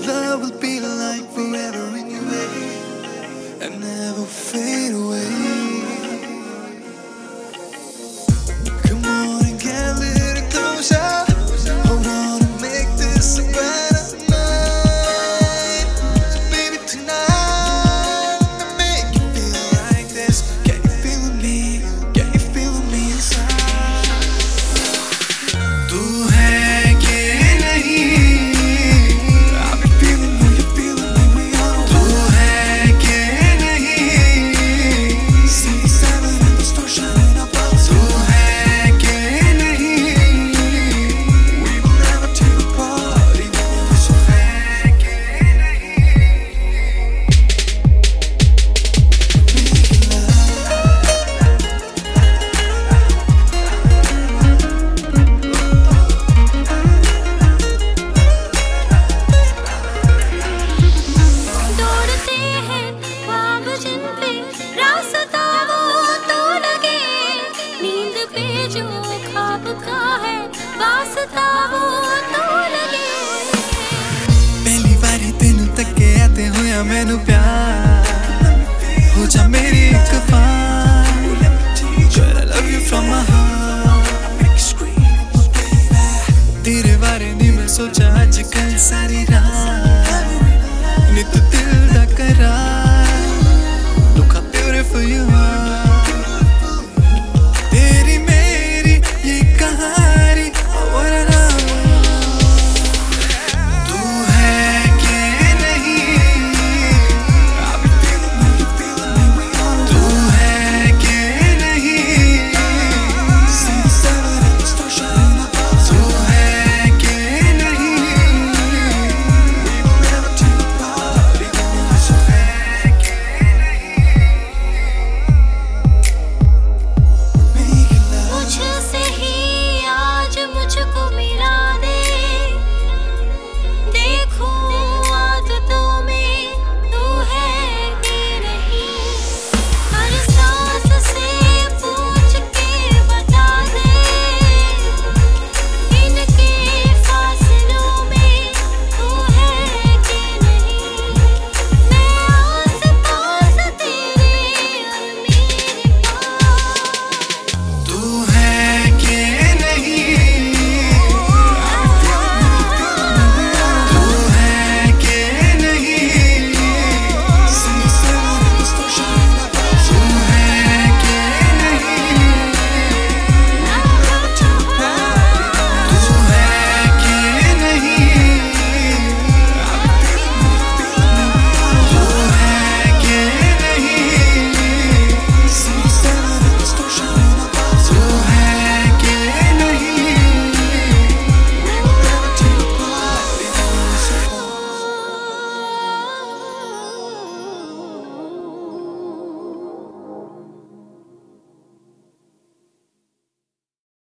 love will be like forever in your way and never fade away. Come on and get a little closer. Hold on and make this a better night. So baby, tonight I'ma make you feel like this. Can you feel me? Can you feel me inside? तू है कि नहीं? I've been feeling you, you're feeling me, we all know. तू है कि नहीं? See the silence and distortion in our pulse. तू है कि नहीं? We will never take apart, even if it's so है कि नहीं? Making दौड़ते हैं ख्वाब जिन पे रास्ता वो तो लगे, नींद पे जो ख्वाब का है वास्ता वो तो लगे। पहली बारी तेनू तके आते होया मैनू प्यार